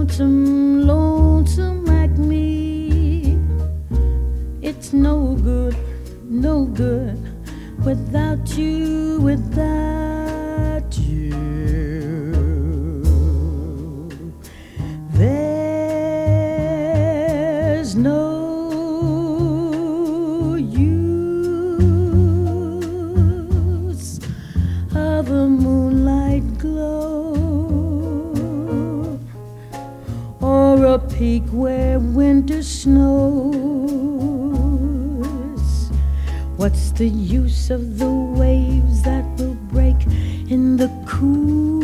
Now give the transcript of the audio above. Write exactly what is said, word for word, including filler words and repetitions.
lonesome, lonesome like me. It's no good, no good without you, without you. There's no use of a moonlight glow or a peak where winter snows. What's the use of the waves that